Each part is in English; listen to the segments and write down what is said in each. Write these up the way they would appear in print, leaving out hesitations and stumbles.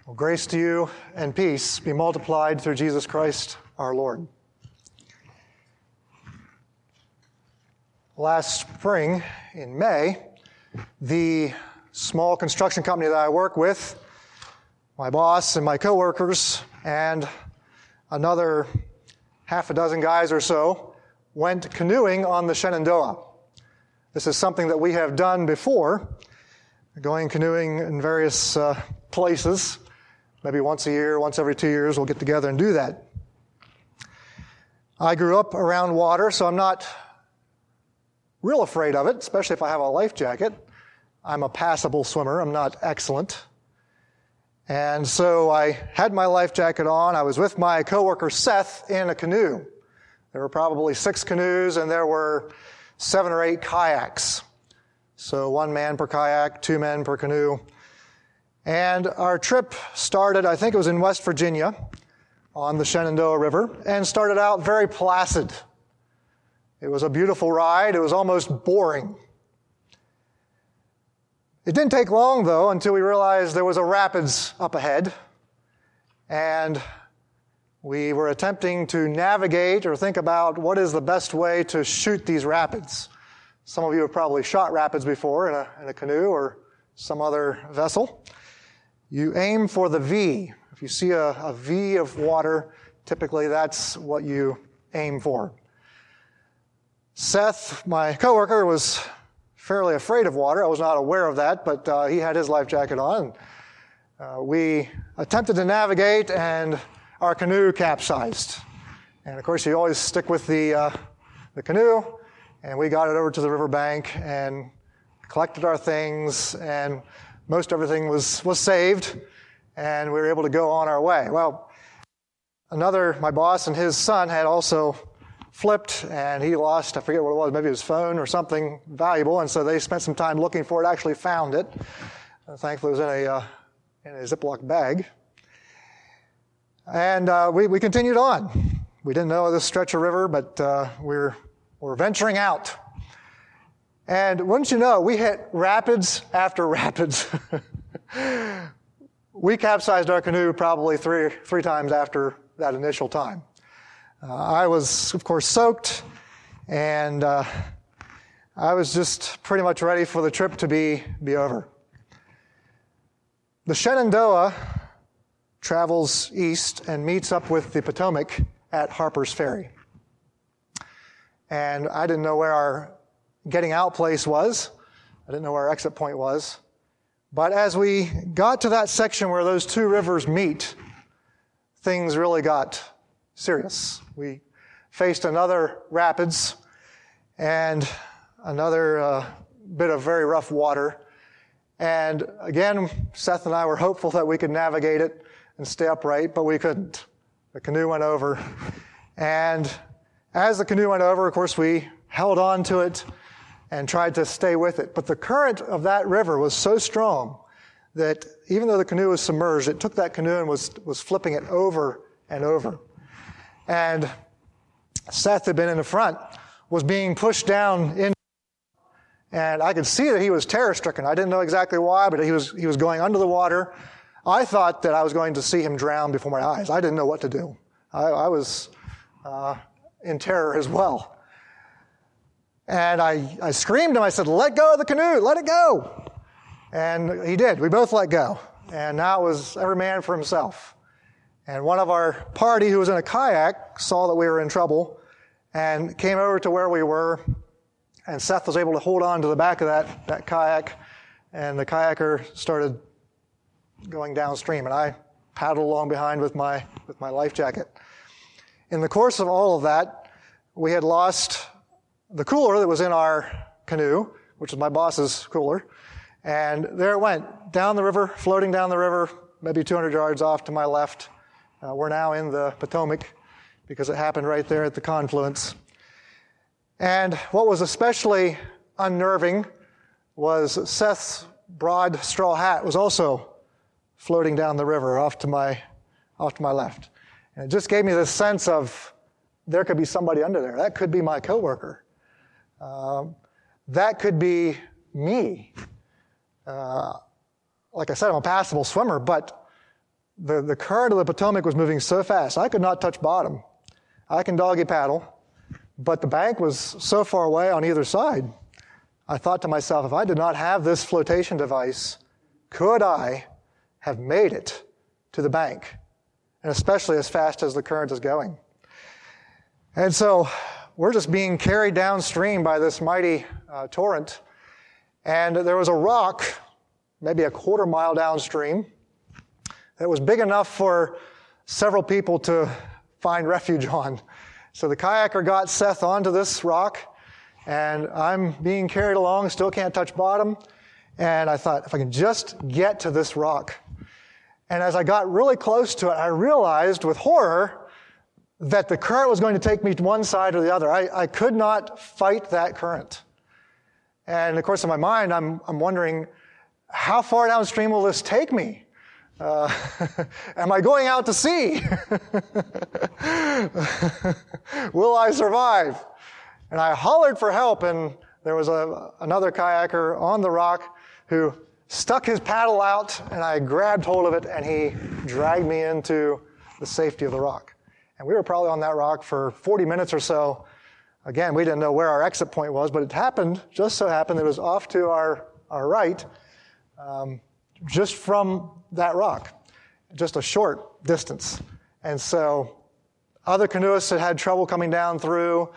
Well, grace to you and peace be multiplied through Jesus Christ our Lord. Last spring, in May, the small construction company that I work with, my boss and my coworkers, and another half a dozen guys or so, went canoeing on the Shenandoah. This is something that we have done before, going canoeing in various places. Maybe once a year, once every 2 years, we'll get together and do that. I grew up around water, so I'm not real afraid of it, especially if I have a life jacket. I'm a passable swimmer. I'm not excellent. And so I had my life jacket on. I was with my coworker Seth in a canoe. There were probably 6 canoes, and there were 7 or 8 kayaks. So 1 man per kayak, 2 men per canoe. And our trip started, I think it was in West Virginia, on the Shenandoah River, and started out very placid. It was a beautiful ride. It was almost boring. It didn't take long, though, until we realized there was a rapids up ahead, and we were attempting to navigate or think about what is the best way to shoot these rapids. Some of you have probably shot rapids before in a canoe or some other vessel. You aim for the V. If you see a V of water, typically that's what you aim for. Seth, my coworker, was fairly afraid of water. I was not aware of that, but he had his life jacket on. We attempted to navigate, and our canoe capsized. And of course, you always stick with the canoe, and we got it over to the riverbank and collected our things, and most everything was saved, and we were able to go on our way. Well, my boss and his son had also flipped, and he lost, I forget what it was, maybe his phone or something valuable, and so they spent some time looking for it, actually found it. Thankfully, it was in a Ziploc bag. And we continued on. We didn't know this stretch of river, but we're venturing out. And wouldn't you know, we hit rapids after rapids. We capsized our canoe probably three times after that initial time. I was, of course, soaked, and I was just pretty much ready for the trip to be over. The Shenandoah travels east and meets up with the Potomac at Harper's Ferry. And I didn't know where our getting out place was. I didn't know where our exit point was. But as we got to that section where those 2 rivers meet, things really got serious. We faced another rapids and another bit of very rough water. And again, Seth and I were hopeful that we could navigate it and stay upright, but we couldn't. The canoe went over. And as the canoe went over, of course, we held on to it and tried to stay with it. But the current of that river was so strong that even though the canoe was submerged, it took that canoe and was flipping it over and over. And Seth had been in the front, was being pushed down in, and I could see that he was terror-stricken. I didn't know exactly why, but he was going under the water. I thought that I was going to see him drown before my eyes. I didn't know what to do. I was in terror as well. And I screamed to him. I said, "Let go of the canoe. Let it go." And he did. We both let go. And now it was every man for himself. And one of our party who was in a kayak saw that we were in trouble and came over to where we were. And Seth was able to hold on to the back of that kayak. And the kayaker started going downstream. And I paddled along behind with my life jacket. In the course of all of that, we had lost the cooler that was in our canoe, which was my boss's cooler, and there it went, down the river, floating down the river, maybe 200 yards off to my left. We're now in the Potomac because it happened right there at the confluence. And what was especially unnerving was Seth's broad straw hat was also floating down the river off to my left. And it just gave me this sense of there could be somebody under there. That could be my coworker. That could be me. Like I said, I'm a passable swimmer, but the current of the Potomac was moving so fast, I could not touch bottom. I can doggy paddle, but the bank was so far away on either side. I thought to myself, if I did not have this flotation device, could I have made it to the bank? And especially as fast as the current is going. And so we're just being carried downstream by this mighty torrent. And there was a rock, maybe a quarter mile downstream, that was big enough for several people to find refuge on. So the kayaker got Seth onto this rock, and I'm being carried along, still can't touch bottom. And I thought, if I can just get to this rock. And as I got really close to it, I realized with horror that the current was going to take me to one side or the other. I could not fight that current. And of course, in my mind, I'm wondering, how far downstream will this take me? Am I going out to sea? Will I survive? And I hollered for help, and there was another kayaker on the rock who stuck his paddle out, and I grabbed hold of it, and he dragged me into the safety of the rock. And we were probably on that rock for 40 minutes or so. Again, we didn't know where our exit point was, but it happened, just so happened, it was off to our right, just from that rock, just a short distance. And so other canoeists had trouble coming down through.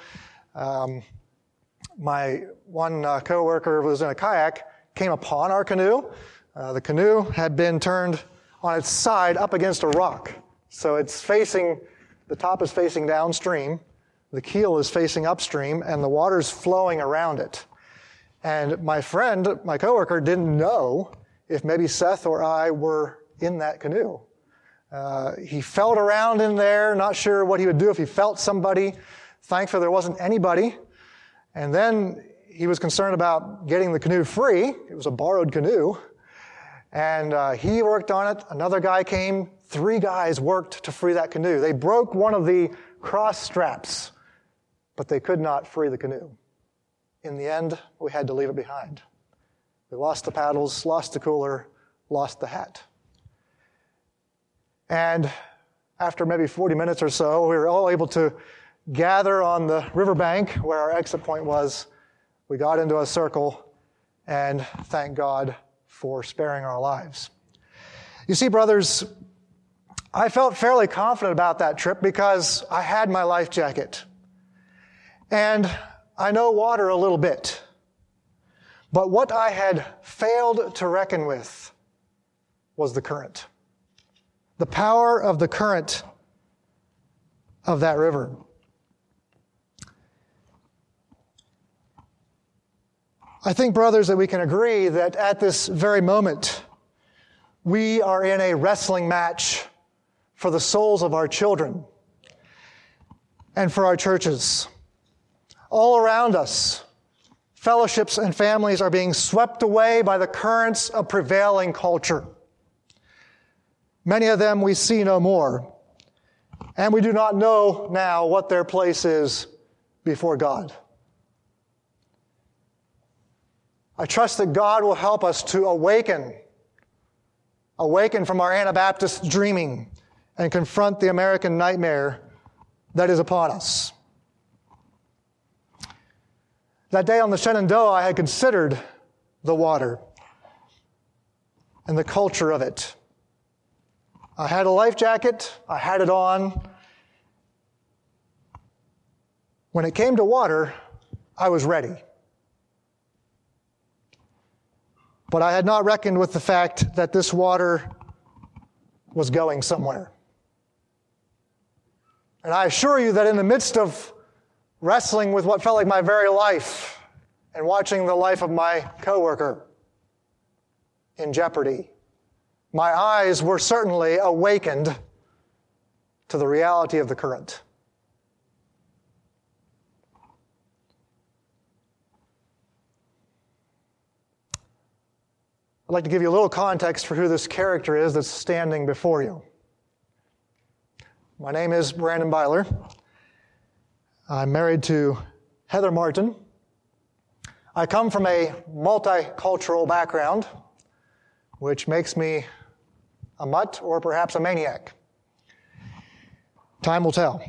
My one coworker was in a kayak, came upon our canoe. The canoe had been turned on its side up against a rock. So it's facing, the top is facing downstream, the keel is facing upstream, and the water's flowing around it. And my friend, my coworker, didn't know if maybe Seth or I were in that canoe. He felt around in there, not sure what he would do if he felt somebody. Thankfully, there wasn't anybody. And then he was concerned about getting the canoe free. It was a borrowed canoe. And he worked on it. Another guy came. 3 guys worked to free that canoe. They broke one of the cross straps, but they could not free the canoe. In the end, we had to leave it behind. We lost the paddles, lost the cooler, lost the hat. And after maybe 40 minutes or so, we were all able to gather on the riverbank where our exit point was. We got into a circle, and thank God for sparing our lives. You see, brothers, I felt fairly confident about that trip because I had my life jacket. And I know water a little bit. But what I had failed to reckon with was the current. The power of the current of that river. I think, brothers, that we can agree that at this very moment, we are in a wrestling match for the souls of our children and for our churches. All around us, fellowships and families are being swept away by the currents of prevailing culture. Many of them we see no more, and we do not know now what their place is before God. I trust that God will help us to awaken from our Anabaptist dreaming and confront the American nightmare that is upon us. That day on the Shenandoah, I had considered the water and the culture of it. I had a life jacket. I had it on. When it came to water, I was ready. But I had not reckoned with the fact that this water was going somewhere. And I assure you that in the midst of wrestling with what felt like my very life and watching the life of my coworker in jeopardy, my eyes were certainly awakened to the reality of the current. I'd like to give you a little context for who this character is that's standing before you. My name is Brandon Byler. I'm married to Heather Martin. I come from a multicultural background, which makes me a mutt, or perhaps a maniac. Time will tell.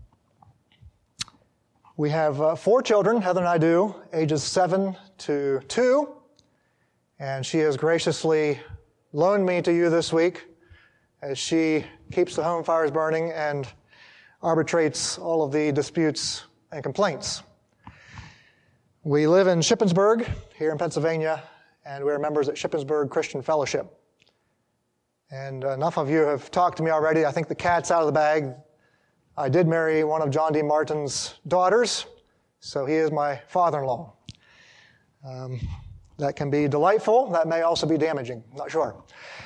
We have 4 children, Heather and I do, ages 7 to 2, and she has graciously loaned me to you this week as she keeps the home fires burning and arbitrates all of the disputes and complaints. We live in Shippensburg here in Pennsylvania, and we're members at Shippensburg Christian Fellowship. And enough of you have talked to me already. I think the cat's out of the bag. I did marry one of John D. Martin's daughters, so he is my father-in-law. That can be delightful. That may also be damaging. Not sure.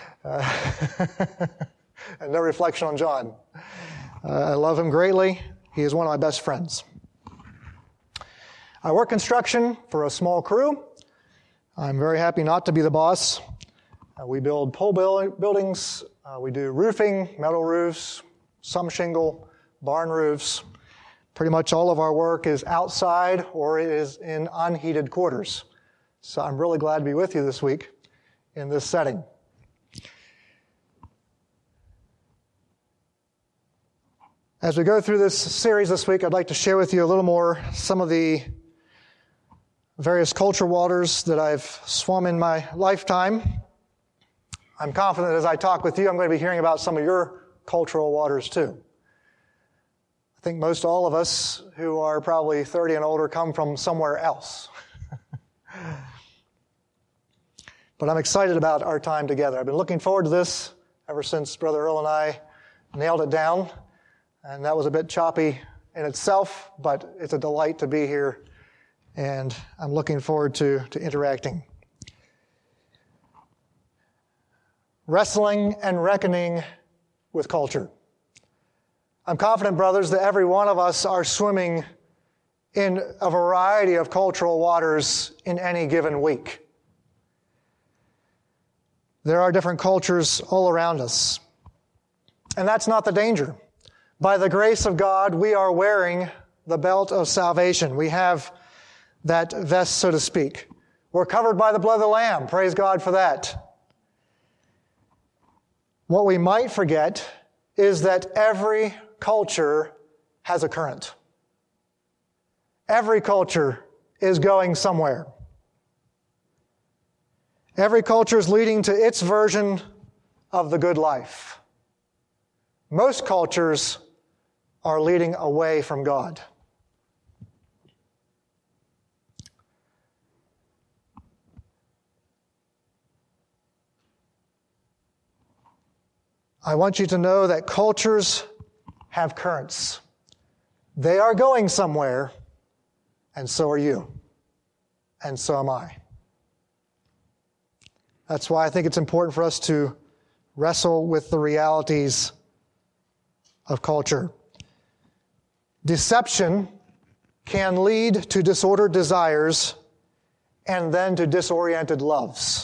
And no reflection on John. I love him greatly. He is one of my best friends. I work construction for a small crew. I'm very happy not to be the boss. We build pole buildings. We do roofing, metal roofs, some shingle, barn roofs. Pretty much all of our work is outside or it is in unheated quarters. So I'm really glad to be with you this week in this setting. As we go through this series this week, I'd like to share with you a little more some of the various culture waters that I've swum in my lifetime. I'm confident as I talk with you, I'm going to be hearing about some of your cultural waters too. I think most all of us who are probably 30 and older come from somewhere else. But I'm excited about our time together. I've been looking forward to this ever since Brother Earl and I nailed it down. And that was a bit choppy in itself, but it's a delight to be here. And I'm looking forward to interacting. Wrestling and reckoning with culture. I'm confident, brothers, that every one of us are swimming in a variety of cultural waters in any given week. There are different cultures all around us. And that's not the danger. By the grace of God, we are wearing the belt of salvation. We have that vest, so to speak. We're covered by the blood of the Lamb. Praise God for that. What we might forget is that every culture has a current. Every culture is going somewhere. Every culture is leading to its version of the good life. Most cultures are leading away from God. I want you to know that cultures have currents. They are going somewhere, and so are you, and so am I. That's why I think it's important for us to wrestle with the realities of culture. Deception can lead to disordered desires and then to disoriented loves.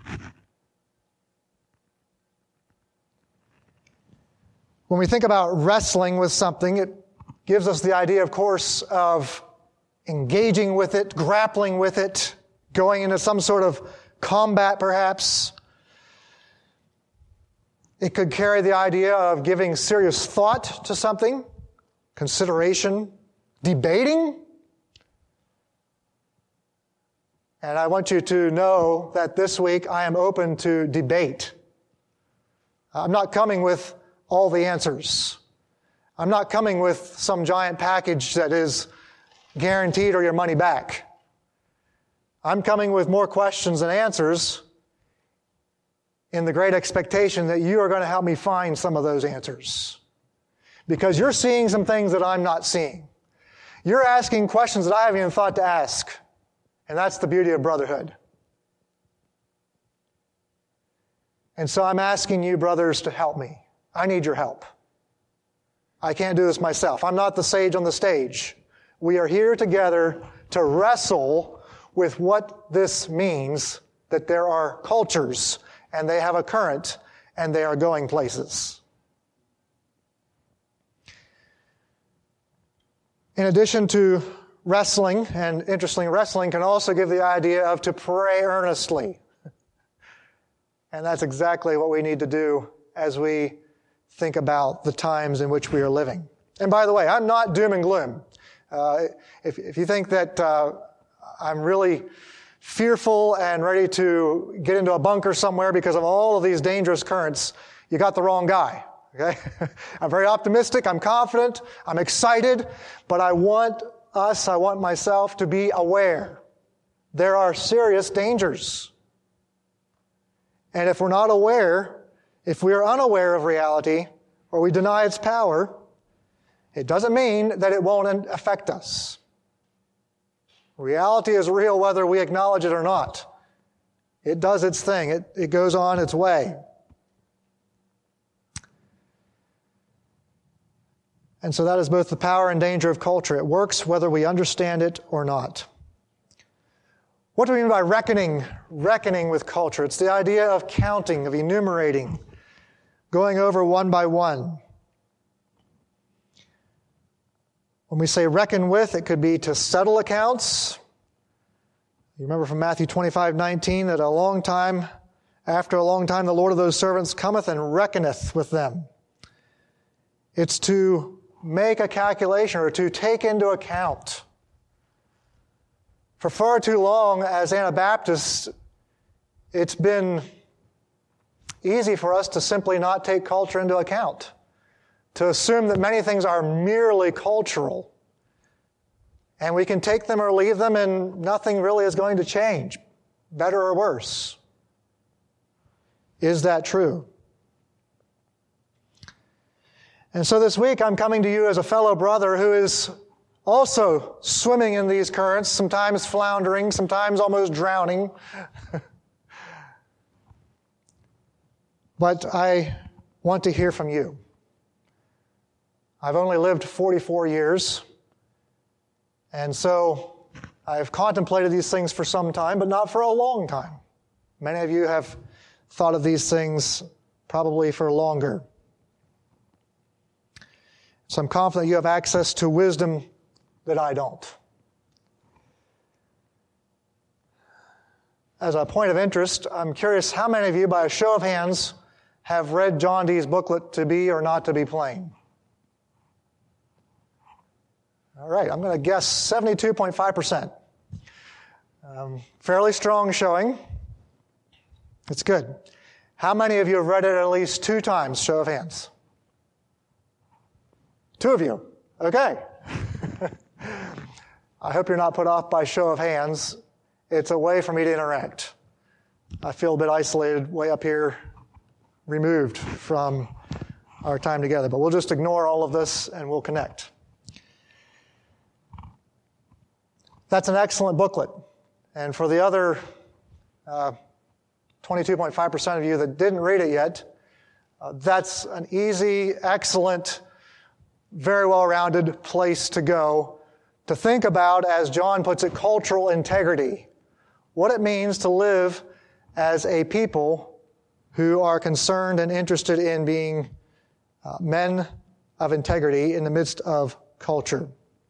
When we think about wrestling with something, it gives us the idea, of course, of engaging with it, grappling with it, going into some sort of combat, perhaps. It could carry the idea of giving serious thought to something, consideration, debating. And I want you to know that this week I am open to debate. I'm not coming with all the answers. I'm not coming with some giant package that is guaranteed or your money back. I'm coming with more questions than answers in the great expectation that you are going to help me find some of those answers. Because you're seeing some things that I'm not seeing. You're asking questions that I haven't even thought to ask. And that's the beauty of brotherhood. And so I'm asking you, brothers, to help me. I need your help. I can't do this myself. I'm not the sage on the stage. We are here together to wrestle with what this means, that there are cultures, and they have a current, and they are going places. In addition to wrestling, and interestingly, wrestling can also give the idea of to pray earnestly. And that's exactly what we need to do as we think about the times in which we are living. And by the way, I'm not doom and gloom. If you think that I'm really fearful and ready to get into a bunker somewhere because of all of these dangerous currents, you got the wrong guy. Okay? I'm very optimistic, I'm confident, I'm excited, but I want myself to be aware. There are serious dangers. And if we're not aware, if we are unaware of reality, or we deny its power, it doesn't mean that it won't affect us. Reality is real whether we acknowledge it or not. It does its thing. It goes on its way. And so that is both the power and danger of culture. It works whether we understand it or not. What do we mean by reckoning with culture? It's the idea of counting, of enumerating, going over one by one. When we say reckon with, it could be to settle accounts. You remember from Matthew 25:19 that after a long time, the Lord of those servants cometh and reckoneth with them. It's to make a calculation or to take into account. For far too long, as Anabaptists, it's been easy for us to simply not take culture into account, to assume that many things are merely cultural, and we can take them or leave them and nothing really is going to change, better or worse. Is that true? And so this week I'm coming to you as a fellow brother who is also swimming in these currents, sometimes floundering, sometimes almost drowning. But I want to hear from you. I've only lived 44 years, and so I've contemplated these things for some time, but not for a long time. Many of you have thought of these things probably for longer. So I'm confident you have access to wisdom that I don't. As a point of interest, I'm curious how many of you, by a show of hands, have read John Dee's booklet, To Be or Not to Be Plain? All right, I'm going to guess 72.5%. Fairly strong showing. It's good. How many of you have read it at least 2 times? Show of hands. 2 of you. Okay. I hope you're not put off by show of hands. It's a way for me to interact. I feel a bit isolated way up here, removed from our time together. But we'll just ignore all of this and we'll connect. That's an excellent booklet. And for the other 22.5% of you that didn't read it yet, that's an easy, excellent, very well-rounded place to go to think about, as John puts it, cultural integrity. What it means to live as a people who are concerned and interested in being men of integrity in the midst of culture.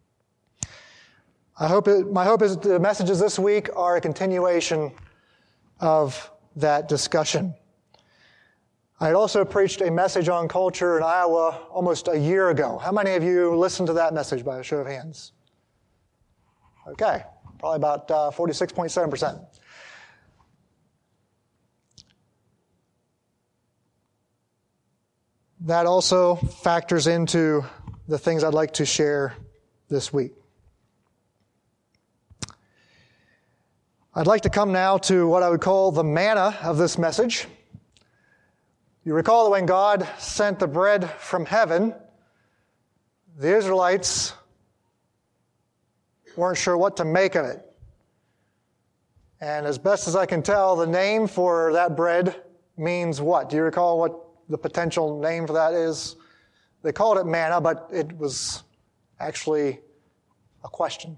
My hope is the messages this week are a continuation of that discussion. I had also preached a message on culture in Iowa almost a year ago. How many of you listened to that message by a show of hands? Okay, probably about 46.7%. That also factors into the things I'd like to share this week. I'd like to come now to what I would call the manna of this message. You recall that when God sent the bread from heaven, the Israelites weren't sure what to make of it. And as best as I can tell, the name for that bread means what? Do you recall what the potential name for that is? They called it manna, but it was actually a question.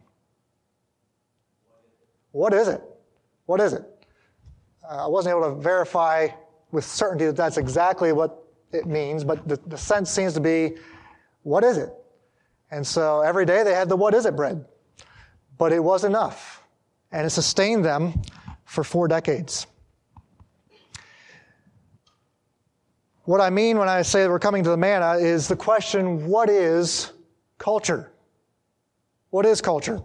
What is it? What is it? I wasn't able to verify with certainty that that's exactly what it means, but the sense seems to be, what is it? And so every day they had the what is it bread. But it was enough. And it sustained them for 4 decades. What I mean when I say that we're coming to the manna is the question, what is culture? What is culture?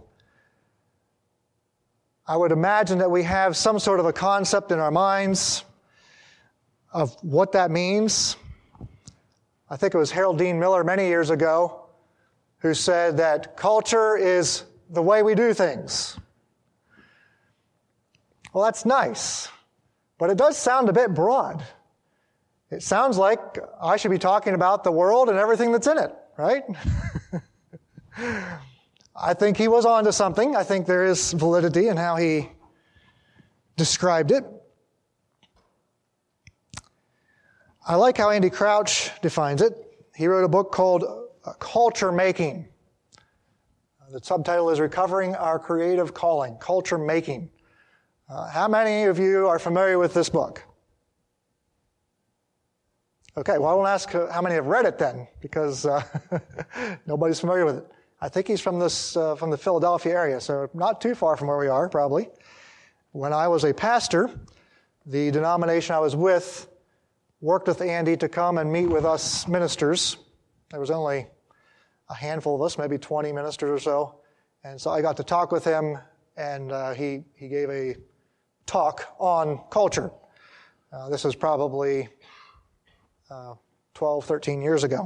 I would imagine that we have some sort of a concept in our minds of what that means. I think it was Harold Dean Miller many years ago who said that culture is the way we do things. Well, that's nice, but it does sound a bit broad. It sounds like I should be talking about the world and everything that's in it, right? I think he was onto something. I think there is validity in how he described it. I like how Andy Crouch defines it. He wrote a book called Culture Making. The subtitle is Recovering Our Creative Calling, Culture Making. How many of you are familiar with this book? Okay, well, I won't ask how many have read it then, because nobody's familiar with it. I think he's from the Philadelphia area, so not too far from where we are, probably. When I was a pastor, the denomination I was with worked with Andy to come and meet with us ministers. There was only a handful of us, maybe 20 ministers or so. And so I got to talk with him, and he gave a talk on culture. This was probably 12, 13 years ago.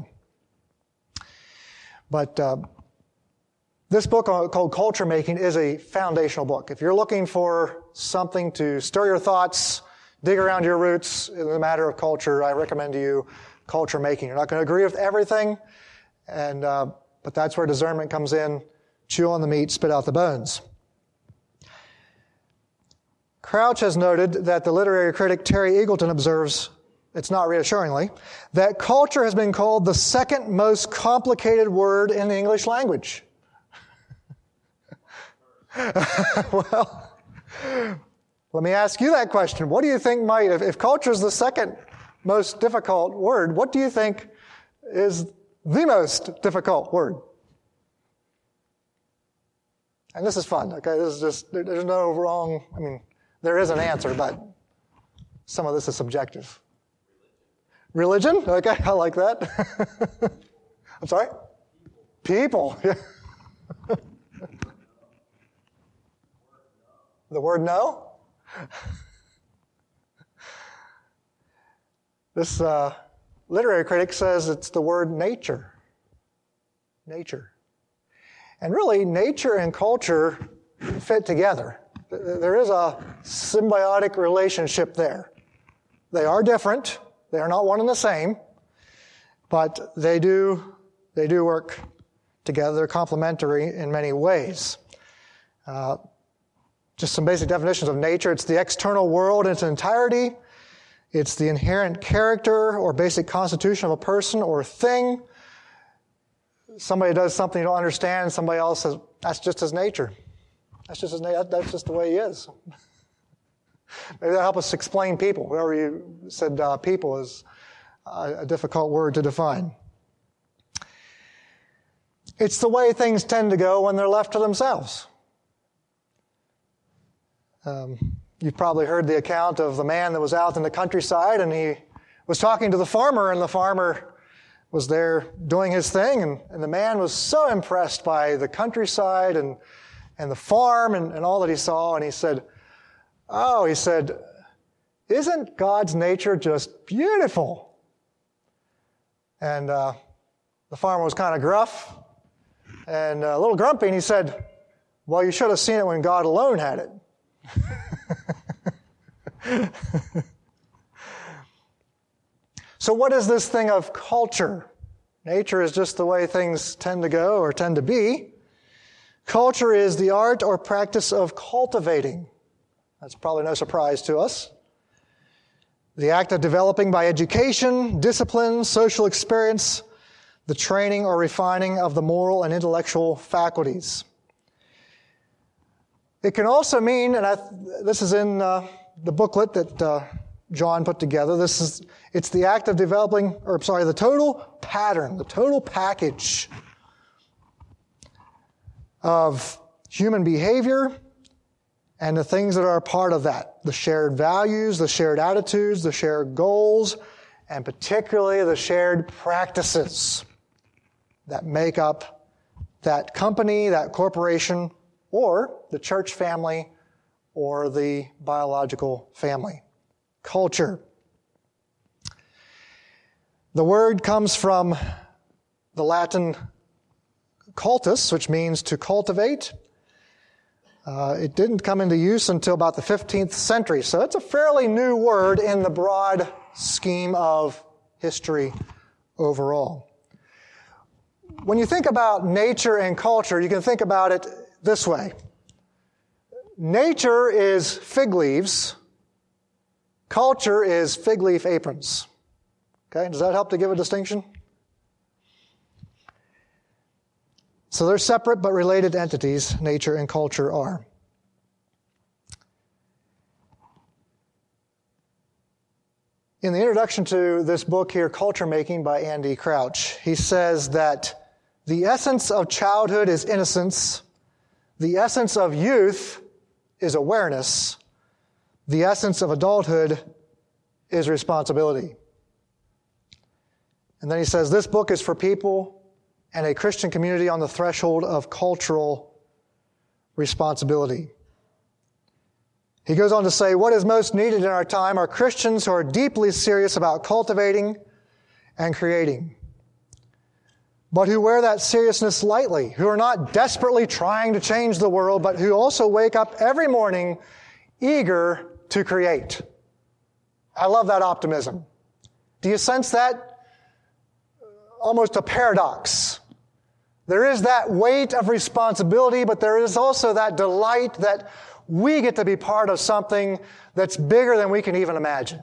But this book called Culture Making is a foundational book. If you're looking for something to stir your thoughts, dig around your roots in the matter of culture, I recommend to you Culture Making. You're not going to agree with everything, but that's where discernment comes in. Chew on the meat, spit out the bones. Crouch has noted that the literary critic Terry Eagleton observes, it's not reassuringly, that culture has been called the second most complicated word in the English language. Well, let me ask you that question. What do you think if culture is the second most difficult word, what do you think is the most difficult word? And this is fun, okay? This is just, there's no wrong, there is an answer, but some of this is subjective. Religion? Okay, I like that. I'm sorry? People. Yeah. The word no? This literary critic says it's the word nature. Nature. And really, nature and culture fit together. There is a symbiotic relationship there. They are different. They are not one and the same. But they do work together. They're complementary in many ways. Just some basic definitions of nature. It's the external world in its entirety. It's the inherent character or basic constitution of a person or thing. Somebody does something you don't understand, somebody else says, that's just his nature. That's just the way he is. Maybe that'll help us explain people. Whoever you said people is a difficult word to define. It's the way things tend to go when they're left to themselves. You've probably heard the account of the man that was out in the countryside, and he was talking to the farmer, and the farmer was there doing his thing, and the man was so impressed by the countryside and the farm and all that he saw, and he said, isn't God's nature just beautiful? And the farmer was kind of gruff and a little grumpy, and he said, well, you should have seen it when God alone had it. So what is this thing of culture? Nature is just the way things tend to go or tend to be. Culture is the art or practice of cultivating. That's probably no surprise to us. The act of developing by education, discipline, social experience, the training or refining of the moral and intellectual faculties. It can also mean, and this is in the booklet that John put together, it's the act of developing, the total pattern, the total package of human behavior and the things that are a part of that. The shared values, the shared attitudes, the shared goals, and particularly the shared practices that make up that company, that corporation, or the church family, or the biological family. Culture. The word comes from the Latin cultus, which means to cultivate. It didn't come into use until about the 15th century, so it's a fairly new word in the broad scheme of history overall. When you think about nature and culture, you can think about it this way. Nature is fig leaves. Culture is fig leaf aprons. Okay, does that help to give a distinction? So they're separate but related entities, nature and culture are. In the introduction to this book here, Culture Making by Andy Crouch, he says that the essence of childhood is innocence, the essence of youth is awareness, the essence of adulthood is responsibility. And then he says, this book is for people and a Christian community on the threshold of cultural responsibility. He goes on to say, what is most needed in our time are Christians who are deeply serious about cultivating and creating, but who wear that seriousness lightly, who are not desperately trying to change the world, but who also wake up every morning eager to create. I love that optimism. Do you sense that? Almost a paradox. There is that weight of responsibility, but there is also that delight that we get to be part of something that's bigger than we can even imagine.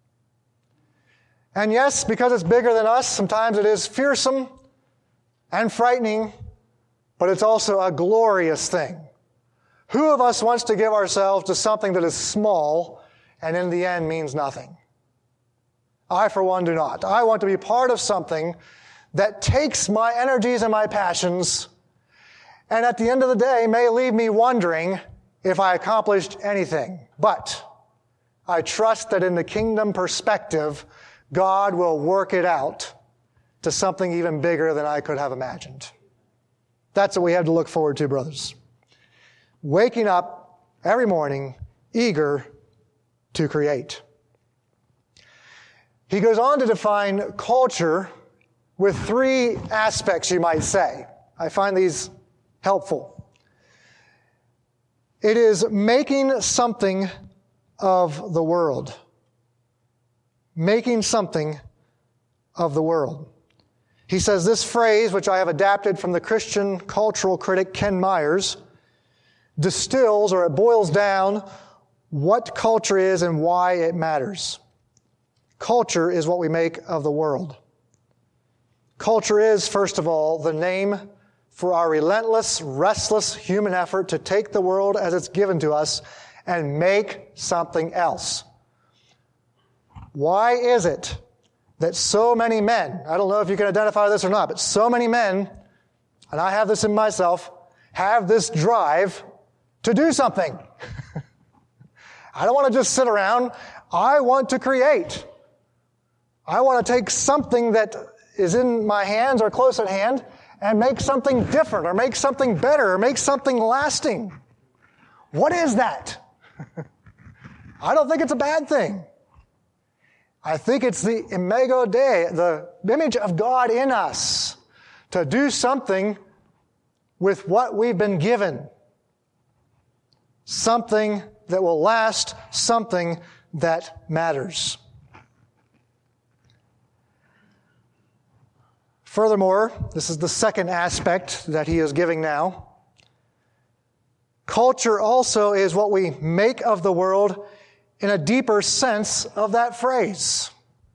And yes, because it's bigger than us, sometimes it is fearsome and frightening, but it's also a glorious thing. Who of us wants to give ourselves to something that is small and in the end means nothing? I, for one, do not. I want to be part of something that takes my energies and my passions, and at the end of the day may leave me wondering if I accomplished anything. But I trust that in the kingdom perspective, God will work it out to something even bigger than I could have imagined. That's what we have to look forward to, brothers. Waking up every morning, eager to create. He goes on to define culture with three aspects, you might say. I find these helpful. It is making something of the world. Making something of the world. He says this phrase, which I have adapted from the Christian cultural critic Ken Myers, distills or it boils down what culture is and why it matters. Culture is what we make of the world. Culture is, first of all, the name for our relentless, restless human effort to take the world as it's given to us and make something else. Why is it that so many men, I don't know if you can identify this or not, but so many men, and I have this in myself, have this drive to do something? I don't want to just sit around. I want to create. I want to take something that is in my hands or close at hand and make something different or make something better or make something lasting. What is that? I don't think it's a bad thing. I think it's the imago Dei, the image of God in us, to do something with what we've been given. Something that will last, something that matters. Furthermore, this is the second aspect that he is giving now. Culture also is what we make of the world in a deeper sense of that phrase.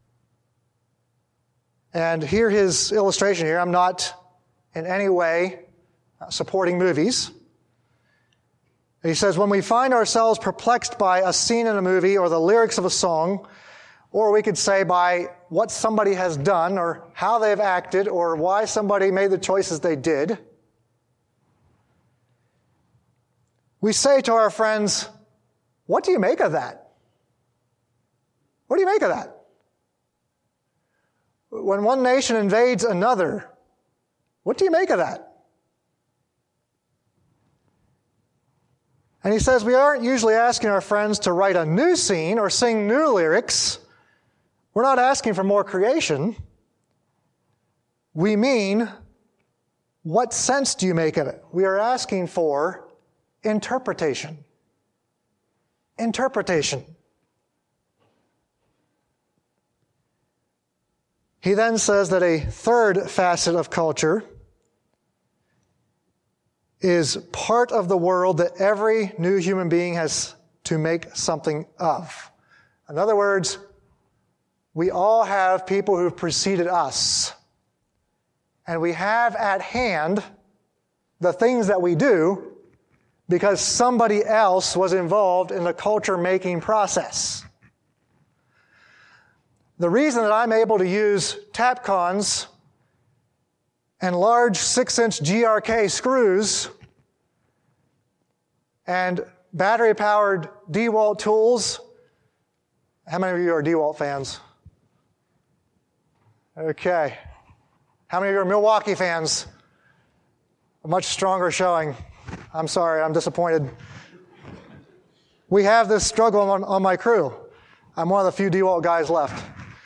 And here his illustration here. I'm not in any way supporting movies. He says, when we find ourselves perplexed by a scene in a movie or the lyrics of a song, or we could say by what somebody has done or how they've acted or why somebody made the choices they did, we say to our friends, what do you make of that? What do you make of that? when one nation invades another, what do you make of that? And he says we aren't usually asking our friends to write a new scene or sing new lyrics. We're not asking for more creation. We mean, what sense do you make of it? We are asking for interpretation. Interpretation. He then says that a third facet of culture is part of the world that every new human being has to make something of. In other words, we all have people who've preceded us. And we have at hand the things that we do because somebody else was involved in the culture-making process. The reason that I'm able to use Tapcons and large 6-inch GRK screws and battery-powered DeWalt tools. How many of you are DeWalt fans? Okay. How many of you are Milwaukee fans? A much stronger showing. I'm sorry, I'm disappointed. We have this struggle on my crew. I'm one of the few DeWalt guys left.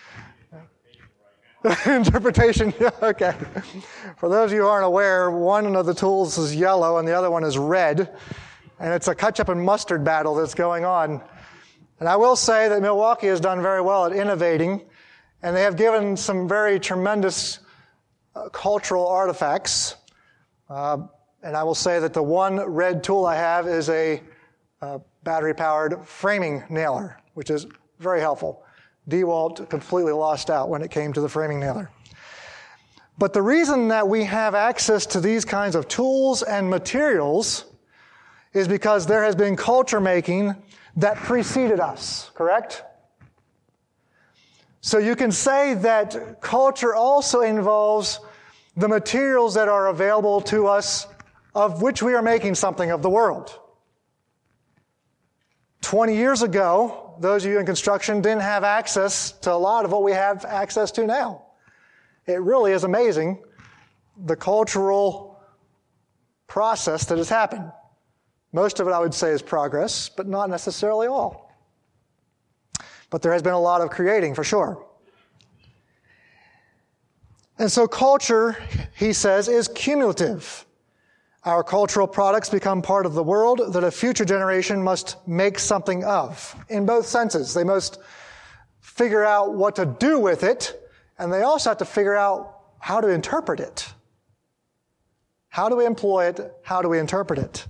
Interpretation, yeah, okay. For those of you who aren't aware, one of the tools is yellow and the other one is red. And it's a ketchup and mustard battle that's going on. And I will say that Milwaukee has done very well at innovating, and they have given some very tremendous cultural artifacts. And I will say that the one red tool I have is a battery-powered framing nailer, which is very helpful. DeWalt completely lost out when it came to the framing nailer. But the reason that we have access to these kinds of tools and materials is because there has been culture making that preceded us, correct? So you can say that culture also involves the materials that are available to us of which we are making something of the world. 20 years ago, those of you in construction didn't have access to a lot of what we have access to now. It really is amazing the cultural process that has happened. Most of it, I would say, is progress, but not necessarily all. But there has been a lot of creating, for sure. And so culture, he says, is cumulative. Our cultural products become part of the world that a future generation must make something of, in both senses. They must figure out what to do with it, and they also have to figure out how to interpret it. How do we employ it? How do we interpret it?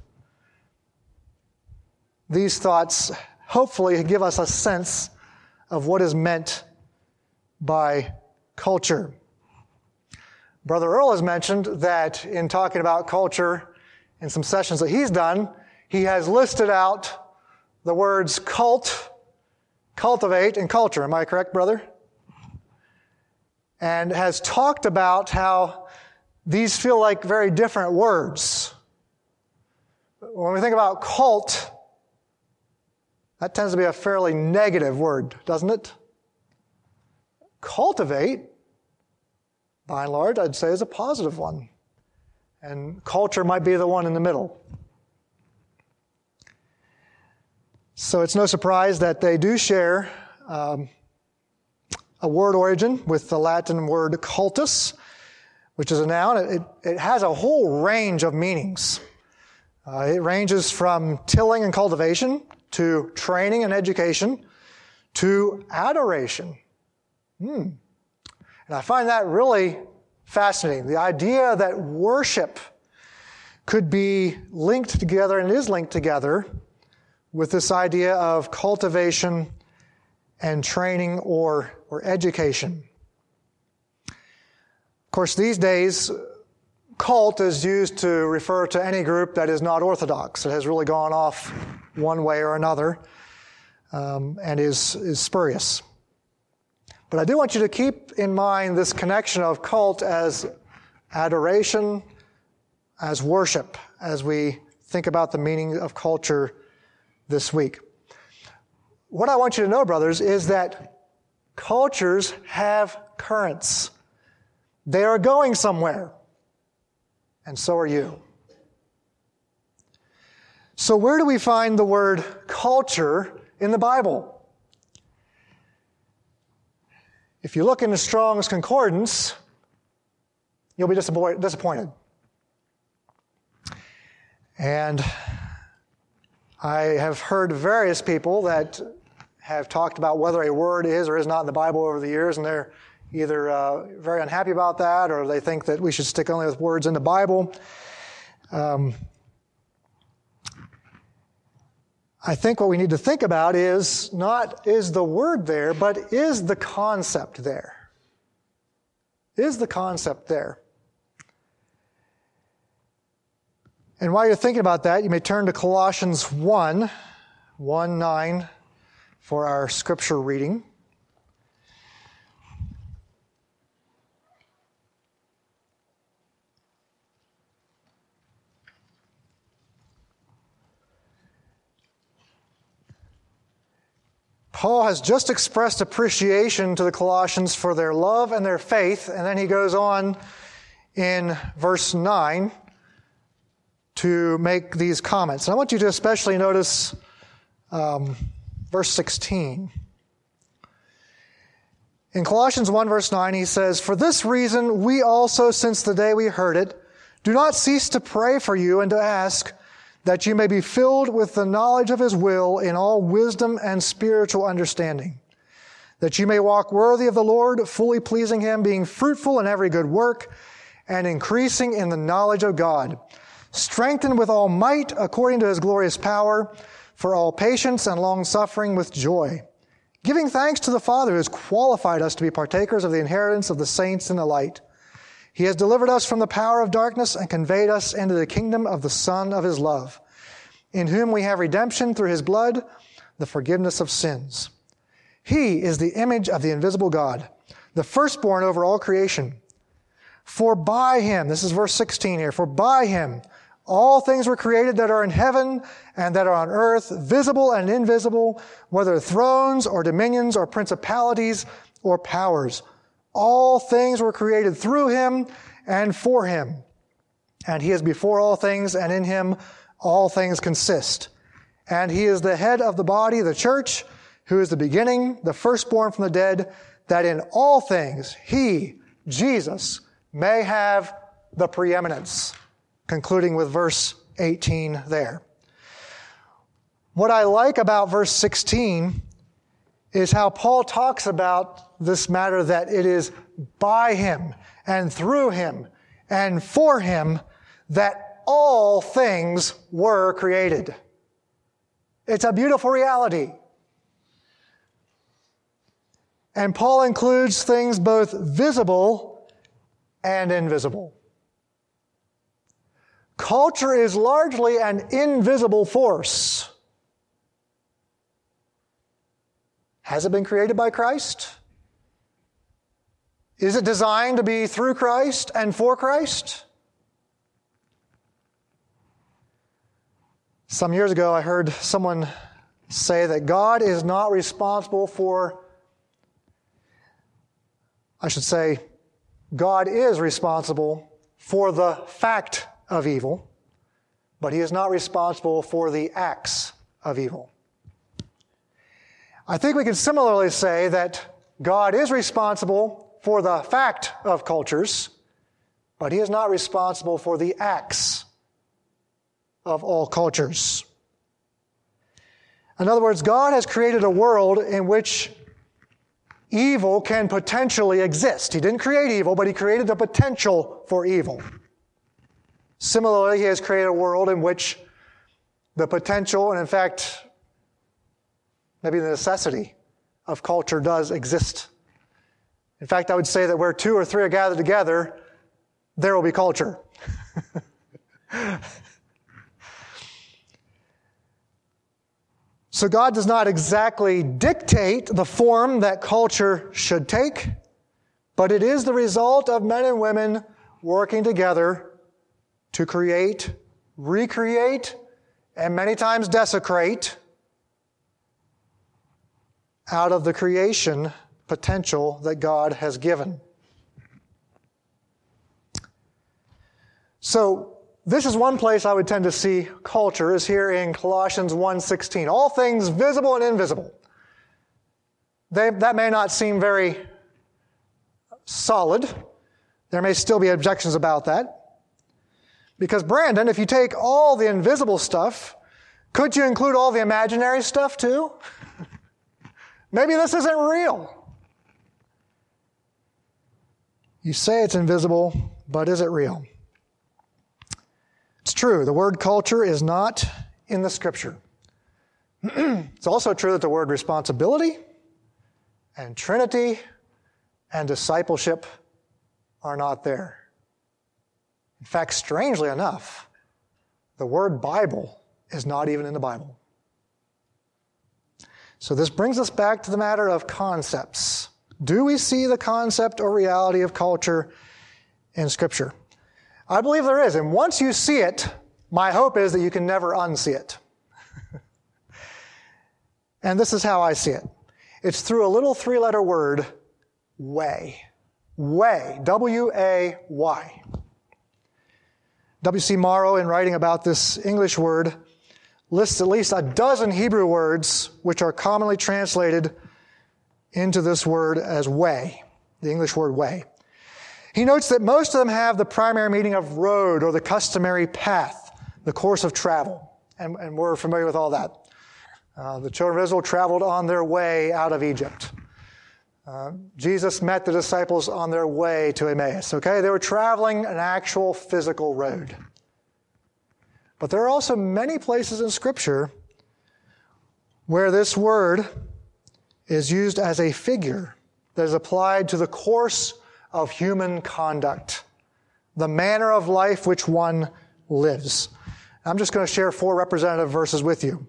These thoughts hopefully give us a sense of what is meant by culture. Brother Earl has mentioned that in talking about culture in some sessions that he's done, he has listed out the words cult, cultivate, and culture. Am I correct, brother? And has talked about how these feel like very different words. When we think about cult, that tends to be a fairly negative word, doesn't it? Cultivate, by and large, I'd say is a positive one. And culture might be the one in the middle. So it's no surprise that they do share a word origin with the Latin word cultus, which is a noun. It has a whole range of meanings. It ranges from tilling and cultivation to training and education to adoration. And I find that really fascinating. The idea that worship could be linked together and is linked together with this idea of cultivation and training or education. Of course, these days, cult is used to refer to any group that is not orthodox. It has really gone off one way or another and is spurious. But I do want you to keep in mind this connection of cult as adoration, as worship, as we think about the meaning of culture this week. What I want you to know, brothers, is that cultures have currents. They are going somewhere. And so are you. So where do we find the word culture in the Bible? If you look in the Strong's Concordance, you'll be disappointed. And I have heard various people that have talked about whether a word is or is not in the Bible over the years, and they're either very unhappy about that, or they think that we should stick only with words in the Bible. I think what we need to think about is not is the word there, but is the concept there? Is the concept there? And while you're thinking about that, you may turn to Colossians 1:9 for our scripture reading. Paul has just expressed appreciation to the Colossians for their love and their faith, and then he goes on in verse 9 to make these comments. And I want you to especially notice verse 16. In Colossians 1, verse 9, he says, "For this reason we also, since the day we heard it, do not cease to pray for you and to ask that you may be filled with the knowledge of His will in all wisdom and spiritual understanding, that you may walk worthy of the Lord, fully pleasing Him, being fruitful in every good work, and increasing in the knowledge of God, strengthened with all might according to His glorious power, for all patience and long-suffering with joy, giving thanks to the Father who has qualified us to be partakers of the inheritance of the saints in the light. He has delivered us from the power of darkness and conveyed us into the kingdom of the Son of His love, in whom we have redemption through His blood, the forgiveness of sins. He is the image of the invisible God, the firstborn over all creation. For by Him," this is verse 16 here, "for by Him all things were created that are in heaven and that are on earth, visible and invisible, whether thrones or dominions or principalities or powers. All things were created through Him and for Him. And He is before all things, and in Him all things consist. And He is the head of the body, the church, who is the beginning, the firstborn from the dead, that in all things He, Jesus, may have the preeminence." Concluding with verse 18 there. What I like about verse 16 is how Paul talks about this matter that it is by Him and through Him and for Him that all things were created. It's a beautiful reality. And Paul includes things both visible and invisible. Culture is largely an invisible force. Has it been created by Christ? Is it designed to be through Christ and for Christ? Some years ago, I heard someone say that God is not responsible for, God is responsible for the fact of evil, but He is not responsible for the acts of evil. I think we can similarly say that God is responsible for the fact of cultures, but He is not responsible for the acts of all cultures. In other words, God has created a world in which evil can potentially exist. He didn't create evil, but He created the potential for evil. Similarly, He has created a world in which the potential, and in fact, maybe the necessity of culture does exist. In fact, I would say that where two or three are gathered together, there will be culture. So God does not exactly dictate the form that culture should take, but it is the result of men and women working together to create, recreate, and many times desecrate out of the creation potential that God has given. So this is one place I would tend to see culture, is here in Colossians 1:16. All things visible and invisible. That may not seem very solid. There may still be objections about that. Because, Brandon, if you take all the invisible stuff, could you include all the imaginary stuff too? Maybe this isn't real. You say it's invisible, but is it real? It's true. The word culture is not in the Scripture. It's also true that the word responsibility and Trinity and discipleship are not there. In fact, strangely enough, the word Bible is not even in the Bible. So this brings us back to the matter of concepts. Do we see the concept or reality of culture in Scripture? I believe there is. And once you see it, my hope is that you can never unsee it. And this is how I see it. It's through a little three-letter word, way. Way. W-A-Y. W.C. Morrow, in writing about this English word, lists at least a dozen Hebrew words which are commonly translated into this word as way, the English word way. He notes that most of them have the primary meaning of road or the customary path, the course of travel. And we're familiar with all that. The children of Israel traveled on their way out of Egypt. Jesus met the disciples on their way to Emmaus. Okay, they were traveling an actual physical road. But there are also many places in Scripture where this word is used as a figure that is applied to the course of human conduct, the manner of life which one lives. I'm just going to share 4 representative verses with you.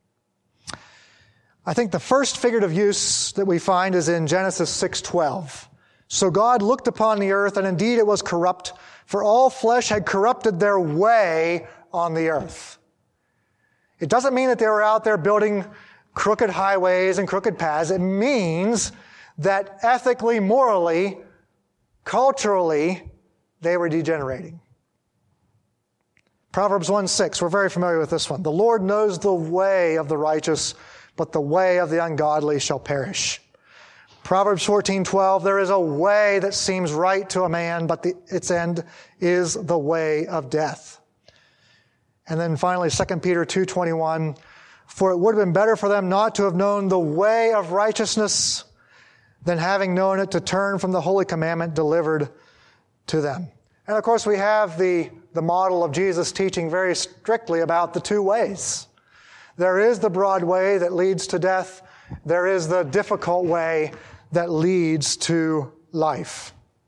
I think the first figurative use that we find is in Genesis 6:12. So God looked upon the earth, and indeed it was corrupt, for all flesh had corrupted their way on the earth. It doesn't mean that they were out there building crooked highways and crooked paths. It means that ethically, morally, culturally, they were degenerating. Proverbs 1:6, we're very familiar with this one. The Lord knows the way of the righteous, but the way of the ungodly shall perish. Proverbs 14:12, there is a way that seems right to a man, but its end is the way of death. And then finally, 2 Peter 2:21, for it would have been better for them not to have known the way of righteousness than having known it to turn from the holy commandment delivered to them. And of course, we have the model of Jesus teaching very strictly about the 2 ways. There is the broad way that leads to death. There is the difficult way that leads to life.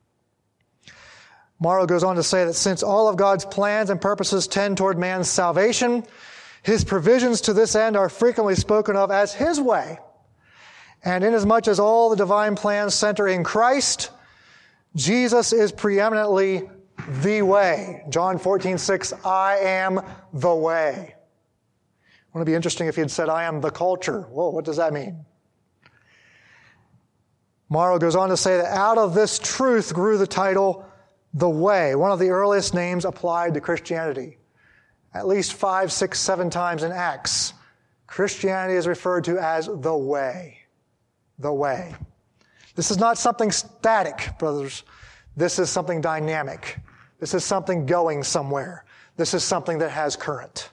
Morrow goes on to say that since all of God's plans and purposes tend toward man's salvation, His provisions to this end are frequently spoken of as His way. And inasmuch as all the divine plans center in Christ, Jesus is preeminently the way. John 14:6, I am the way. Wouldn't it be interesting if he had said, I am the culture? Whoa, what does that mean? Morrow goes on to say that out of this truth grew the title, The Way, one of the earliest names applied to Christianity. At least 5, 6, 7 times in Acts, Christianity is referred to as the way. The way. This is not something static, brothers. This is something dynamic. This is something going somewhere. This is something that has current.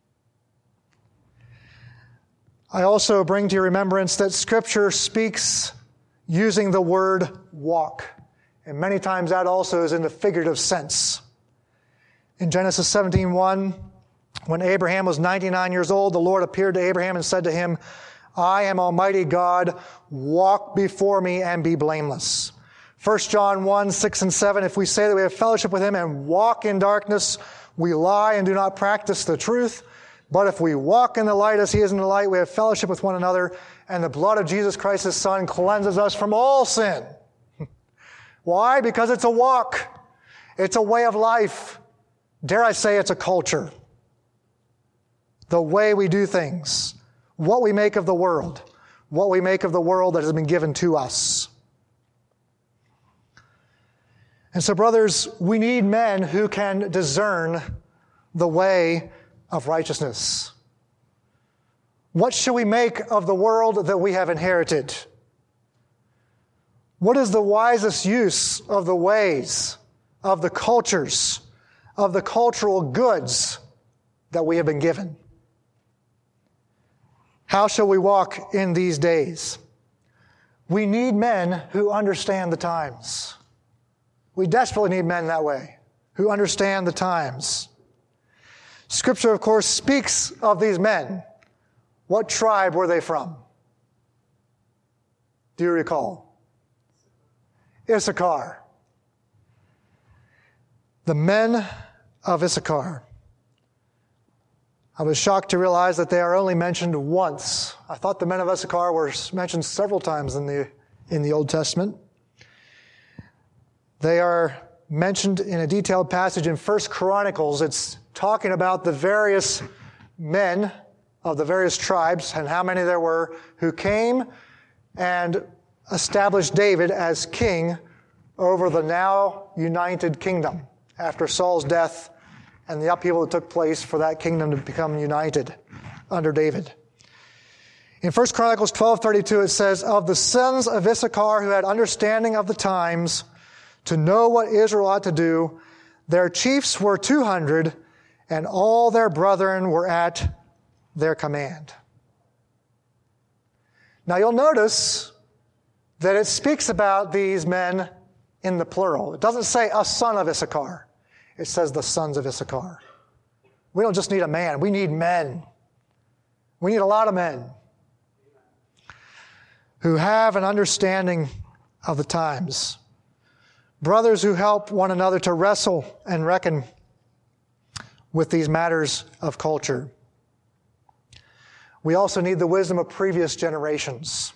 I also bring to your remembrance that Scripture speaks using the word walk. And many times that also is in the figurative sense. In Genesis 17:1, when Abraham was 99 years old, the Lord appeared to Abraham and said to him, I am Almighty God, walk before me and be blameless. 1 John 1:6 and 7, if we say that we have fellowship with Him and walk in darkness, we lie and do not practice the truth. But if we walk in the light as He is in the light, we have fellowship with one another, and the blood of Jesus Christ, His Son, cleanses us from all sin. Why? Because it's a walk. It's a way of life. Dare I say it's a culture. The way we do things. What we make of the world. What we make of the world that has been given to us. And so, brothers, we need men who can discern the way of righteousness. What should we make of the world that we have inherited? What is the wisest use of the ways, of the cultures, of the cultural goods that we have been given? How shall we walk in these days? We need men who understand the times. We desperately need men that way, who understand the times. Scripture, of course, speaks of these men. What tribe were they from? Do you recall? Issachar. The men of Issachar. I was shocked to realize that they are only mentioned once. I thought the men of Issachar were mentioned several times in the Old Testament. They are mentioned in a detailed passage in 1 Chronicles. It's talking about the various men of the various tribes and how many there were who came and established David as king over the now united kingdom after Saul's death and the upheaval that took place for that kingdom to become united under David. In 1 Chronicles 12:32 it says, "Of the sons of Issachar who had understanding of the times to know what Israel ought to do, their chiefs were 200, and all their brethren were at their command." Now you'll notice that it speaks about these men in the plural. It doesn't say a son of Issachar. It says the sons of Issachar. We don't just need a man. We need men. We need a lot of men who have an understanding of the times. Brothers who help one another to wrestle and reckon with these matters of culture. We also need the wisdom of previous generations.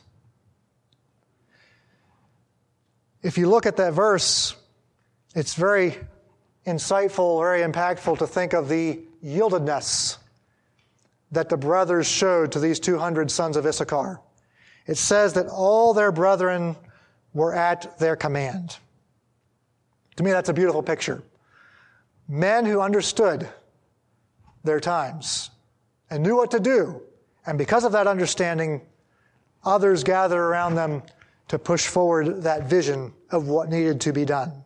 If you look at that verse, it's very insightful, very impactful to think of the yieldedness that the brothers showed to these 200 sons of Issachar. It says that all their brethren were at their command. To me, that's a beautiful picture. Men who understood their times and knew what to do. And because of that understanding, others gathered around them to push forward that vision of what needed to be done.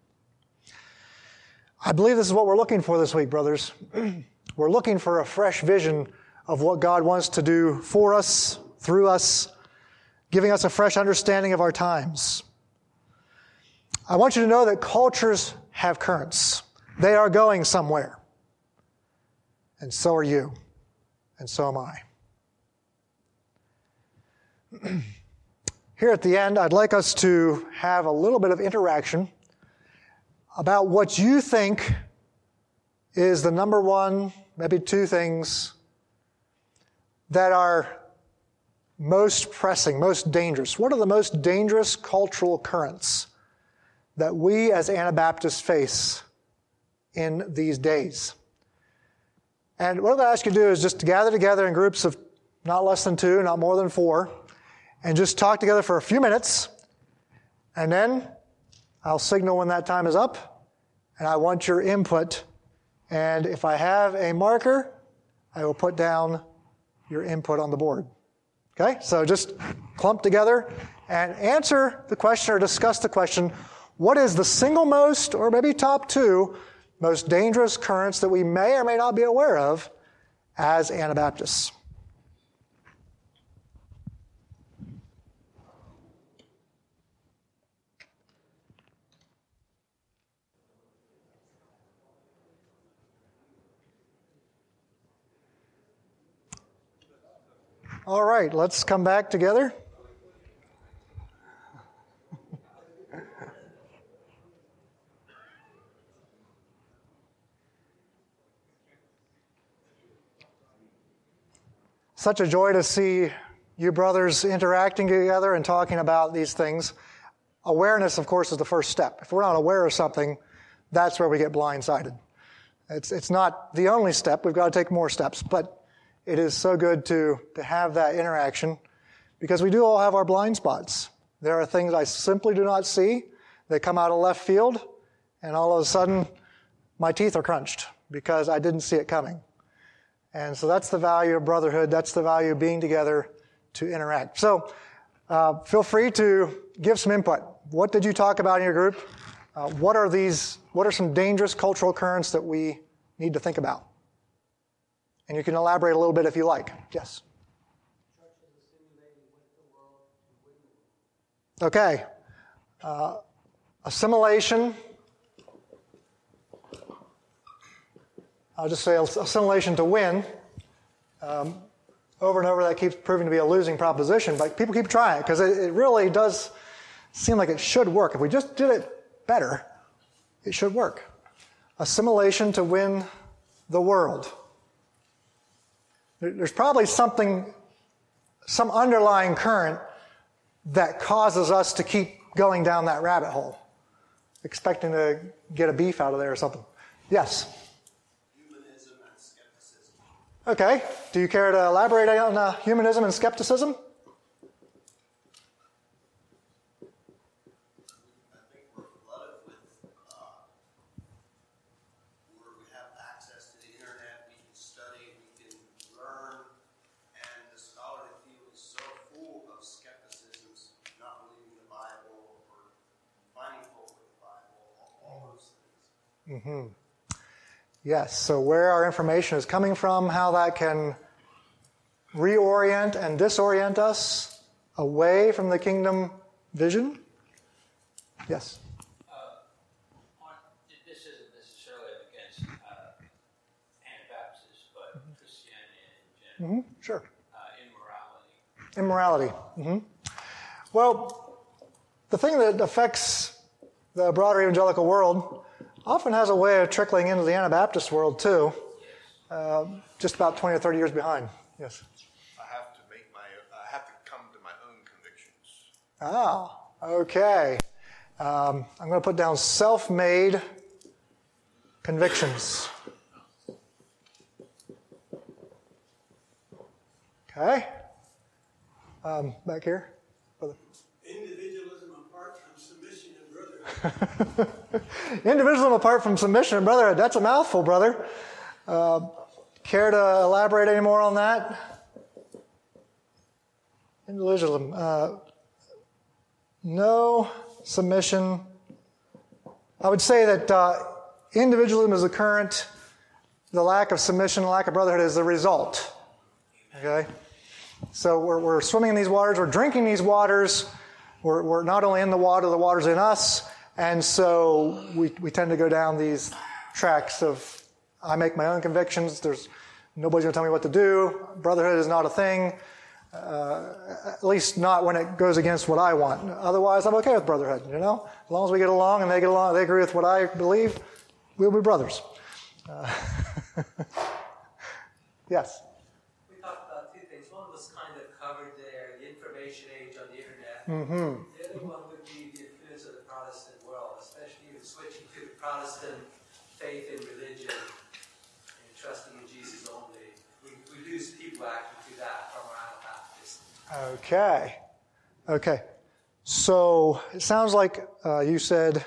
I believe this is what we're looking for this week, brothers. We're looking for a fresh vision of what God wants to do for us, through us, giving us a fresh understanding of our times. I want you to know that cultures have currents. They are going somewhere. And so are you. And so am I. Here at the end, I'd like us to have a little bit of interaction about what you think is the number one, maybe two things that are most pressing, most dangerous. What are the most dangerous cultural currents that we as Anabaptists face in these days? And what I'm going to ask you to do is just to gather together in groups of not less than 2, not more than 4, and just talk together for a few minutes, and then I'll signal when that time is up, and I want your input. And if I have a marker, I will put down your input on the board. Okay? So just clump together and answer the question or discuss the question, what is the single most, or maybe top 2, most dangerous currents that we may or may not be aware of as Anabaptists? All right, let's come back together. Such a joy to see you brothers interacting together and talking about these things. Awareness, of course, is the first step. If we're not aware of something, that's where we get blindsided. It's not the only step. We've got to take more steps. But it is so good to have that interaction because we do all have our blind spots. There are things I simply do not see. They come out of left field, and all of a sudden my teeth are crunched because I didn't see it coming. And so that's the value of brotherhood. That's the value of being together to interact. So feel free to give some input. What did you talk about in your group? What are some dangerous cultural currents that we need to think about? And you can elaborate a little bit if you like. Yes? Okay. Assimilation. I'll just say assimilation to win. Over and over, that keeps proving to be a losing proposition, but people keep trying it because it really does seem like it should work. If we just did it better, it should work. Assimilation to win the world. There's probably some underlying current that causes us to keep going down that rabbit hole, expecting to get a beef out of there or something. Yes? Humanism and skepticism. Okay. Do you care to elaborate on humanism and skepticism? I think we're flooded with, where we have access to the internet, we can study, we can learn, and the scholarly field is so full of skepticisms, not believing the Bible or finding fault with the Bible, all those things. Mm-hmm. Yes, so where our information is coming from, how that can reorient and disorient us away from the kingdom vision. Yes? This isn't necessarily against Anabaptists, but Christianity in general. Mm-hmm. Sure. Immorality. Mm-hmm. Well, the thing that affects the broader evangelical world often has a way of trickling into the Anabaptist world too, just about 20 or 30 years behind. Yes. I have to come to my own convictions. Ah, okay. I'm going to put down self-made convictions. Okay. Back here. Individualism apart from submission and brotherhood. Individualism apart from submission and brotherhood. That's a mouthful, brother. Care to elaborate any more on that? Individualism. No submission. I would say that individualism is the current. The lack of submission, the lack of brotherhood is the result. Okay? So we're swimming in these waters. We're drinking these waters. We're not only in the water's in us. And so we tend to go down these tracks of, I make my own convictions. Nobody's going to tell me what to do. Brotherhood is not a thing. At least not when it goes against what I want. Otherwise, I'm okay with brotherhood, you know? As long as we get along and they get along, they agree with what I believe, we'll be brothers. Yes? We talked about two things. One was kind of covered there, the information age on the internet. Mm-hmm. The other one would be the influence of the Protestant world, especially even switching to the Protestant faith and religion and trusting in Jesus only. We lose people acting to that from our Anabaptists. Okay. So it sounds like you said,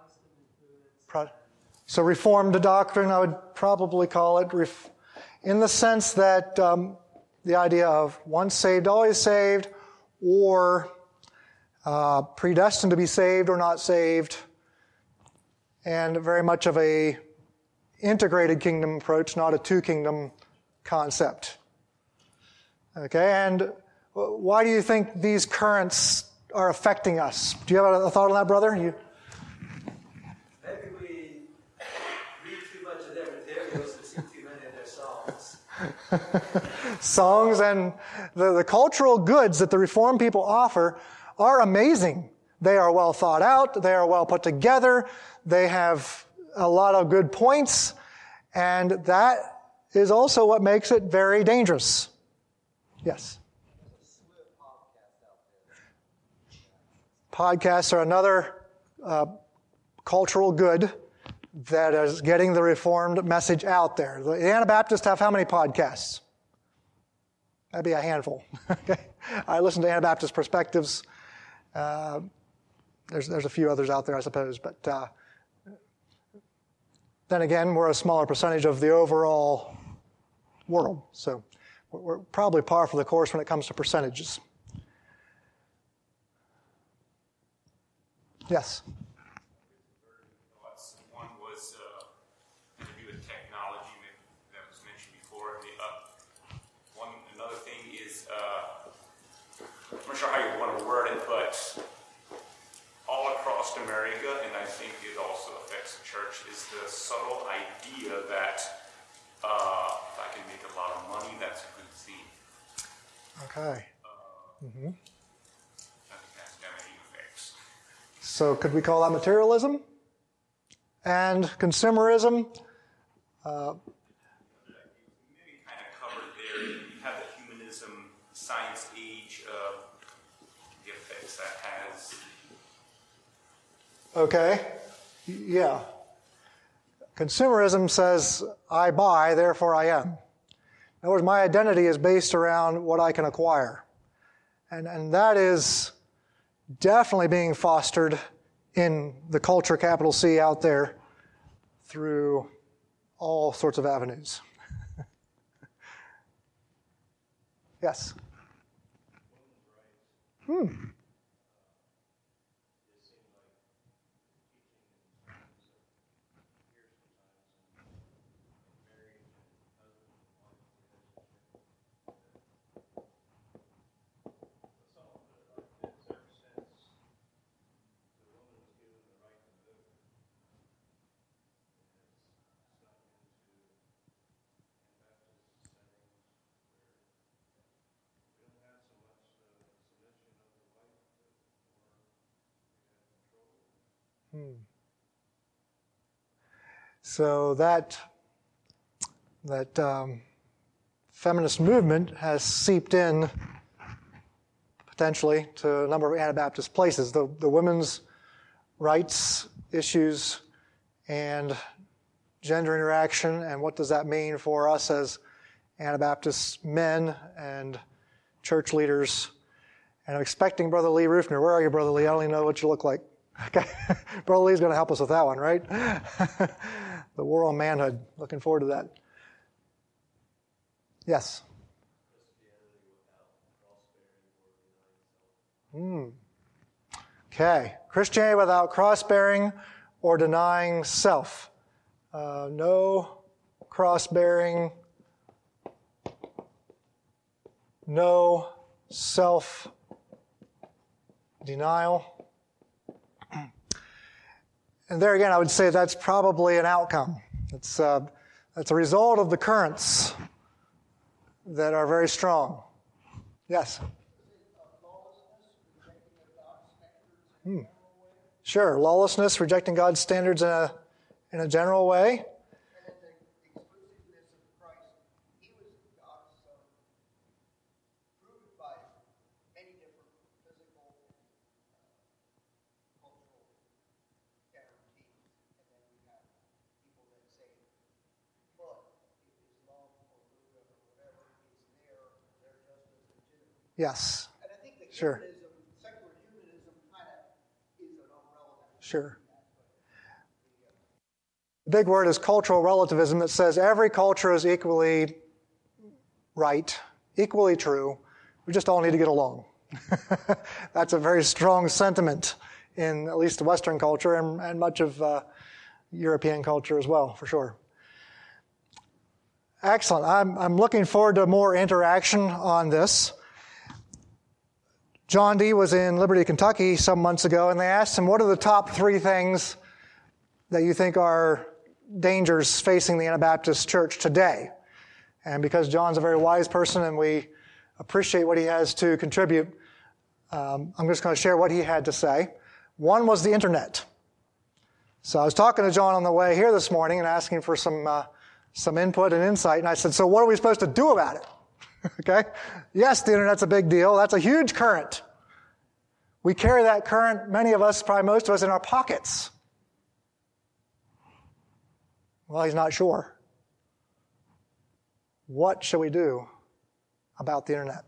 so Reformed doctrine, I would probably call it, in the sense that the idea of once saved, always saved, or predestined to be saved or not saved, and very much of a integrated kingdom approach, not a two-kingdom concept. Okay, and why do you think these currents are affecting us? Do you have a thought on that, brother? Maybe we read too much of their materials and sing too many of their songs. Songs and the cultural goods that the Reformed people offer are amazing. They are well thought out. They are well put together. They have a lot of good points. And that is also what makes it very dangerous. Yes? Podcasts are another cultural good that is getting the Reformed message out there. The Anabaptists have how many podcasts? That'd be a handful. Okay. I listen to Anabaptist Perspectives. There's a few others out there, I suppose, but then again, we're a smaller percentage of the overall world. So we're probably par for the course when it comes to percentages. Yes? One was to do with technology that was mentioned before. Another thing is, I'm not sure how you want to word it, but all across America, and I think it also affects the church, is the subtle idea that if I can make a lot of money, that's a good thing. Okay. I think that's damaging effects. So could we call that materialism? And consumerism? Maybe kind of covered there. You have the humanism, science age, the effects that has. Okay. Yeah. Consumerism says, I buy, therefore I am. In other words, my identity is based around what I can acquire. And that is definitely being fostered in the culture, capital C, out there through all sorts of avenues. Yes? So that feminist movement has seeped in potentially to a number of Anabaptist places. The women's rights issues and gender interaction, and what does that mean for us as Anabaptist men and church leaders. And I'm expecting Brother Lee Rufner. Where are you, Brother Lee? I don't even know what you look like. Okay, Brother Lee's going to help us with that one, right? The war on manhood. Looking forward to that. Yes? Okay. Christianity without cross-bearing or denying self. No cross-bearing, no self-denial. And there again, I would say that's probably an outcome. That's a result of the currents that are very strong. Yes? Sure. Lawlessness, rejecting God's standards in a general way. Yes. And I think that Sure. secular humanism kind of is an umbrella. Sure. The big word is cultural relativism that says every culture is equally right, equally true. We just all need to get along. That's a very strong sentiment in at least the Western culture and much of European culture as well, for sure. Excellent. I'm looking forward to more interaction on this. John Dee was in Liberty, Kentucky some months ago, and they asked him, what are the top 3 things that you think are dangers facing the Anabaptist church today? And because John's a very wise person and we appreciate what he has to contribute, I'm just going to share what he had to say. One was the internet. So I was talking to John on the way here this morning and asking for some input and insight, and I said, so what are we supposed to do about it? Okay? Yes, the internet's a big deal. That's a huge current. We carry that current, many of us, probably most of us, in our pockets. Well, he's not sure. What shall we do about the internet?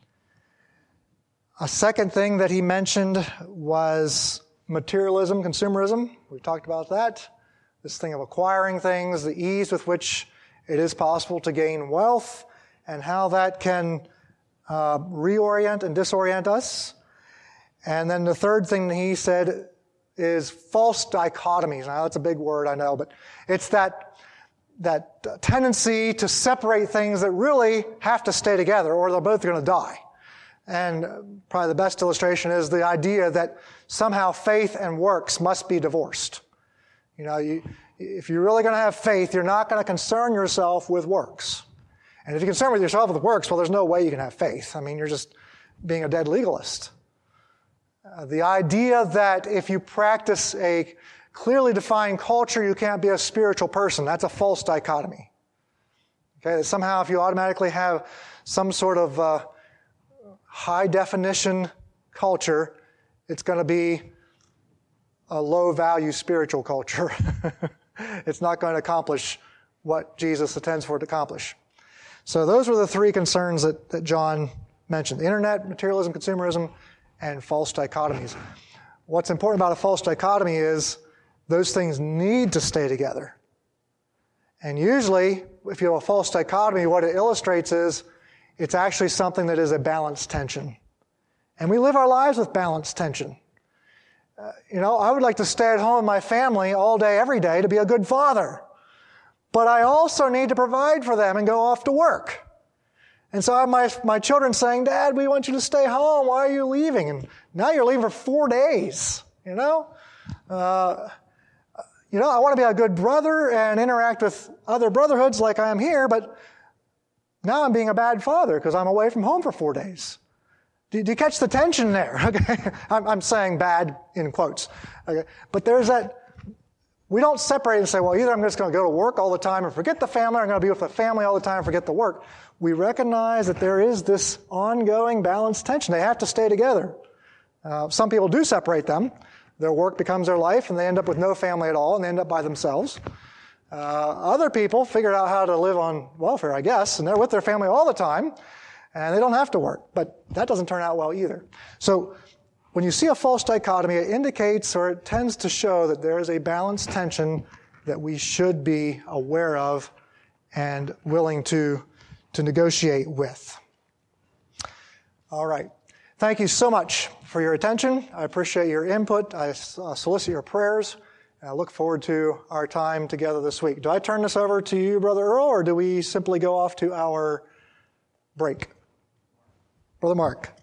A second thing that he mentioned was materialism, consumerism. We've talked about that. this thing of acquiring things, the ease with which it is possible to gain wealth, and how that can reorient and disorient us. And then the third thing that he said is false dichotomies. Now, that's a big word, I know, but it's that tendency to separate things that really have to stay together, or they're both going to die. And probably the best illustration is the idea that somehow faith and works must be divorced. You know, if you're really going to have faith, you're not going to concern yourself with works. And if you concern with yourself with works, well, there's no way you can have faith. I mean, you're just being a dead legalist. The idea that if you practice a clearly defined culture, you can't be a spiritual person, that's a false dichotomy. Okay, that somehow if you automatically have some sort of high-definition culture, it's going to be a low-value spiritual culture. It's not going to accomplish what Jesus intends for it to accomplish. So those were the three concerns that John mentioned: the internet, materialism, consumerism, and false dichotomies. What's important about a false dichotomy is those things need to stay together. And usually, if you have a false dichotomy, what it illustrates is it's actually something that is a balanced tension. And we live our lives with balanced tension. I would like to stay at home with my family all day, every day to be a good father. But I also need to provide for them and go off to work. And so I have my children saying, "Dad, we want you to stay home. Why are you leaving?" And now you're leaving for 4 days, I want to be a good brother and interact with other brotherhoods like I am here, but now I'm being a bad father because I'm away from home for 4 days. Do you catch the tension there? Okay, I'm saying bad in quotes. Okay, but there's that. We don't separate and say, well, either I'm just going to go to work all the time and forget the family, or I'm going to be with the family all the time and forget the work. We recognize that there is this ongoing balanced tension. They have to stay together. Some people do separate them. Their work becomes their life, and they end up with no family at all, and they end up by themselves. Other people figured out how to live on welfare, I guess, and they're with their family all the time, and they don't have to work. But that doesn't turn out well either. So when you see a false dichotomy, it indicates or it tends to show that there is a balanced tension that we should be aware of and willing to negotiate with. All right. Thank you so much for your attention. I appreciate your input. I solicit your prayers. And I look forward to our time together this week. Do I turn this over to you, Brother Earl, or do we simply go off to our break? Brother Mark.